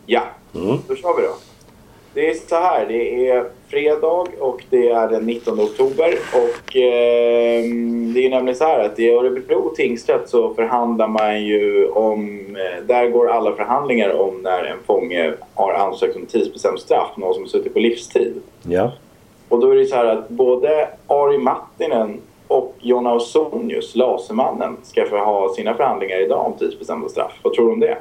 Ja, då kör vi då. Det är så här, det är fredag och det är den 19 oktober och det är nämligen så här att i Örebro tingsrätt så förhandlar man ju om, där går alla förhandlingar om när en fånge har ansökt om tidsbestämt straff, någon som suttit på livstid. Ja. Och då är det så här att både Ari Mattinen och Jonna Ausonius, Lasermannen, ska få ha sina förhandlingar idag om tidsbestämda straff. Vad tror du om det?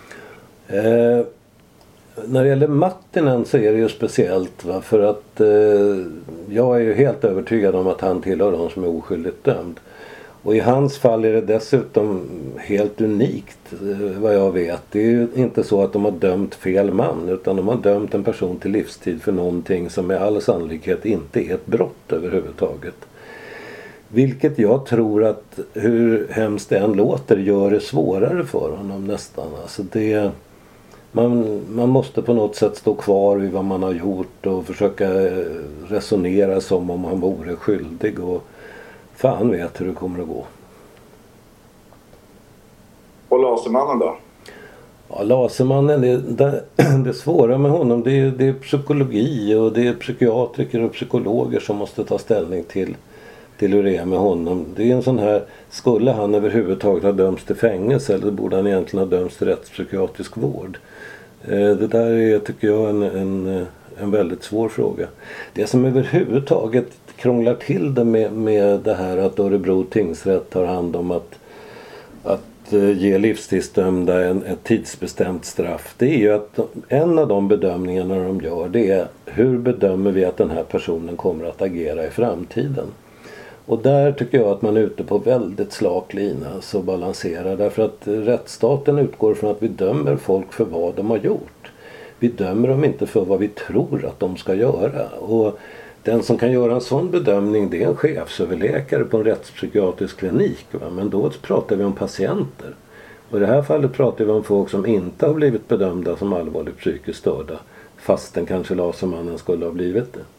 När det gäller Mattinen så är det ju speciellt, va? För att jag är ju helt övertygad om att han tillhör de som är oskyldigt dömd. Och i hans fall är det dessutom helt unikt vad jag vet. Det är ju inte så att de har dömt fel man, utan de har dömt en person till livstid för någonting som med all sannolikhet inte är ett brott överhuvudtaget. Vilket jag tror att, hur hemskt det än låter, gör det svårare för honom nästan. Alltså det... Man måste på något sätt stå kvar vid vad man har gjort och försöka resonera som om han vore skyldig, och fan vet hur det kommer att gå. Och Lasermannen då? Ja, Lasermannen, det svåra med honom det är psykologi, och det är psykiatriker och psykologer som måste ta ställning till hur det är med honom. Det är en sån här, skulle han överhuvudtaget ha dömts till fängelse, eller borde han egentligen ha dömts till rättspsykiatrisk vård? Det där är, tycker jag, en väldigt svår fråga. Det som överhuvudtaget krånglar till det med det här att Örebro tingsrätt tar hand om att ge livstidsdömda ett tidsbestämt straff, det är ju att en av de bedömningarna de gör, det är hur bedömer vi att den här personen kommer att agera i framtiden. Och där tycker jag att man är ute på väldigt slak lina, så balansera. Därför att rättsstaten utgår från att vi dömer folk för vad de har gjort. Vi dömer dem inte för vad vi tror att de ska göra. Och den som kan göra en sån bedömning, det är en chefsöverläkare på en rättspsykiatrisk klinik. Va? Men då pratar vi om patienter. Och i det här fallet pratar vi om folk som inte har blivit bedömda som allvarligt psykiskt störda. Fastän kanske Lasermannen skulle ha blivit det.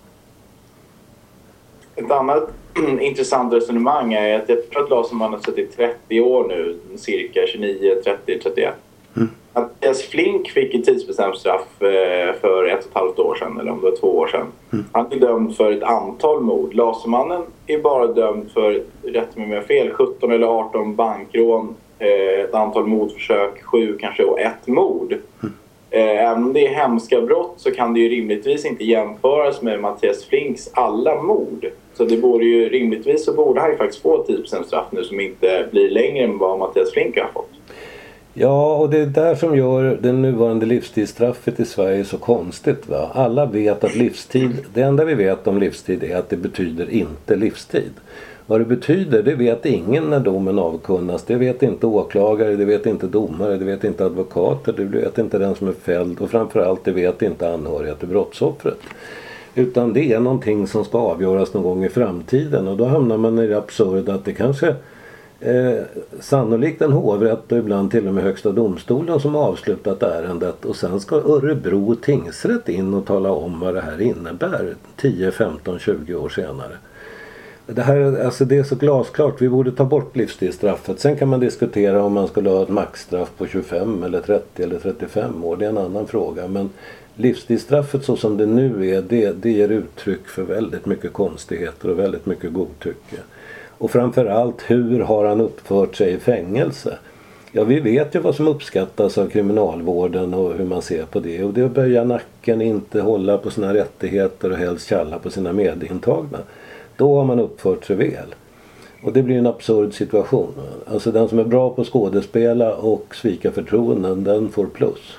Ett annat intressant resonemang är att jag tror att Lasermannen har suttit 30 år nu, cirka 29, 30, 31. Mattias Flink fick ett tidsbestämt straff för 1,5 år sedan, eller om det var 2 år sedan. Han är dömd för ett antal mord. Lasermannen är bara dömd för, rätt mig om jag fel, 17 eller 18 bankrån, ett antal mordförsök, 7 kanske, och 1 mord. Även om det är hemska brott så kan det ju rimligtvis inte jämföras med Mattias Flinks alla mord. Så det borde ju rimligtvis, så borde han ju faktiskt få 10% straff nu som inte blir längre än vad Mattias Flink har fått. Ja, och det är där som gör det nuvarande livstidsstraffet i Sverige så konstigt, va? Alla vet att livstid, det enda vi vet om livstid är att det betyder inte livstid. Vad det betyder, det vet ingen när domen avkunnas. Det vet inte åklagare, det vet inte domare, det vet inte advokater, det vet inte den som är fälld, och framförallt det vet inte anhöriga till brottsoffret. Utan det är någonting som ska avgöras någon gång i framtiden, och då hamnar man i det absurda att det kanske sannolikt en hovrätt och ibland till och med högsta domstolen som har avslutat ärendet, och sen ska Örebro tingsrätt in och tala om vad det här innebär 10, 15, 20 år senare. Det här, alltså det är så glasklart, vi borde ta bort livstidsstraffet. Sen kan man diskutera om man skulle ha ett maxstraff på 25 eller 30 eller 35 år, det är en annan fråga. Men livstidsstraffet så som det nu är, det ger uttryck för väldigt mycket konstigheter och väldigt mycket godtycke. Och framförallt, hur har han uppfört sig i fängelse? Ja, vi vet ju vad som uppskattas av kriminalvården och hur man ser på det. Och det är att böja nacken, inte hålla på sina rättigheter och helst tjalla på sina medintagna. Då har man uppfört sig väl. Och det blir en absurd situation. Alltså den som är bra på skådespela och svika förtroenden, den får plus.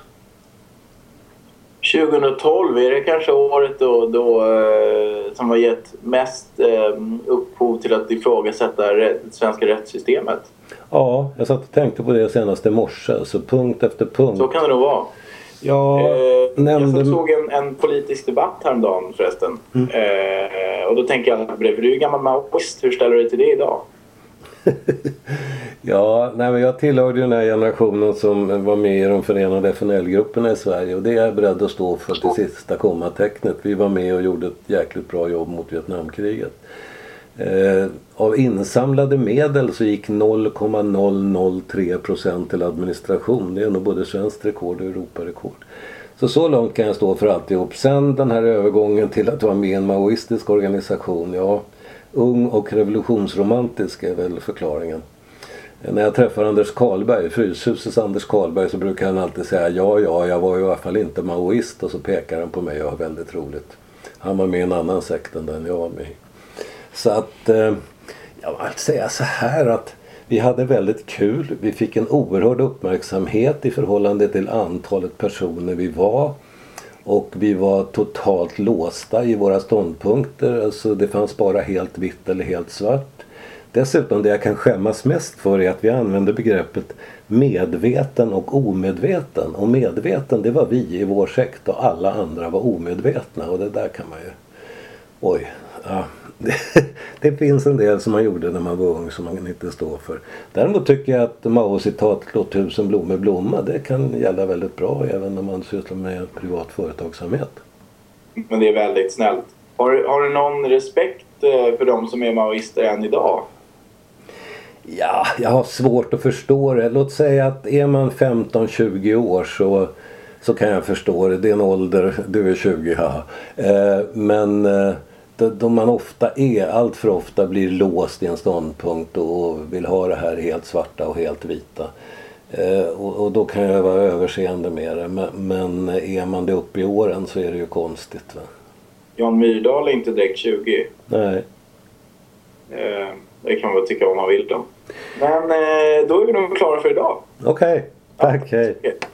2012 är det kanske året då som har gett mest upphov till att ifrågasätta det svenska rättssystemet. Ja, jag satt och tänkte på det senast i morse. Så punkt efter punkt. Så kan det nog vara. Jag såg en politisk debatt häromdagen förresten. Och då tänker jag, du är ju gammal maoist, hur ställer du dig till det idag? Ja, nej, men jag tillhörde den här generationen som var med i de förenade FNL-grupperna i Sverige, och det är jag beredd att stå för till sista kommatecknet. Vi var med och gjorde ett jäkligt bra jobb mot Vietnamkriget. Av insamlade medel så gick 0,003% till administration. Det är nog både svenskt rekord och Europarekord. Så långt kan jag stå för alltihop. Sen den här övergången till att vara med i en maoistisk organisation. Ja, ung och revolutionsromantisk är väl förklaringen. När jag träffar Anders Karlberg, Fryshusets Anders Karlberg, så brukar han alltid säga ja, jag var ju i alla fall inte maoist, och så pekar han på mig och har väldigt roligt. Han var med i en annan sekt än den jag var med i. Så att jag vill säga så här att vi hade väldigt kul. Vi fick en oerhörd uppmärksamhet i förhållande till antalet personer vi var. Och vi var totalt låsta i våra ståndpunkter. Alltså det fanns bara helt vitt eller helt svart. Dessutom det jag kan skämmas mest för är att vi använde begreppet medveten och omedveten. Och medveten, det var vi i vår sekt, och alla andra var omedvetna. Och det där kan man ju... Oj, ja. Det finns en del som man gjorde när man var ung som man inte står för. Däremot tycker jag att Mao-citat "låt tusen blommor blomma", det kan gälla väldigt bra även när man sysslar med privat företagsamhet. Men det är väldigt snällt. Har du någon respekt för de som är maoister än idag? Ja, jag har svårt att förstå det. Låt säga att är man 15-20 år så kan jag förstå det. Det är en ålder, du är 20, ja. Men då man allt för ofta blir låst i en ståndpunkt och vill ha det här helt svarta och helt vita. Och då kan jag vara överseende med det. Men är man det upp i åren så är det ju konstigt, va? Jan Myrdal är inte direkt 20. Nej. Det kan man väl tycka om man vill då. Men då är vi nog klara för idag. Okej. Tack, hej.